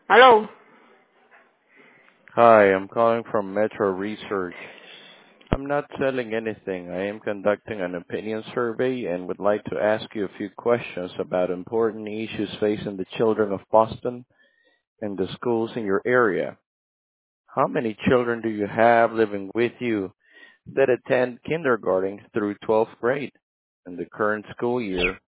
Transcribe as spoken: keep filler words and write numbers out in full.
Hello. Hi, I'm calling from Metro Research. I'm not selling anything. I am conducting an opinion survey and would like to ask you a few questions about important issues facing the children of Boston and the schools in your area. How many children do you have living with you that attend kindergarten through twelfth grade in the current school year?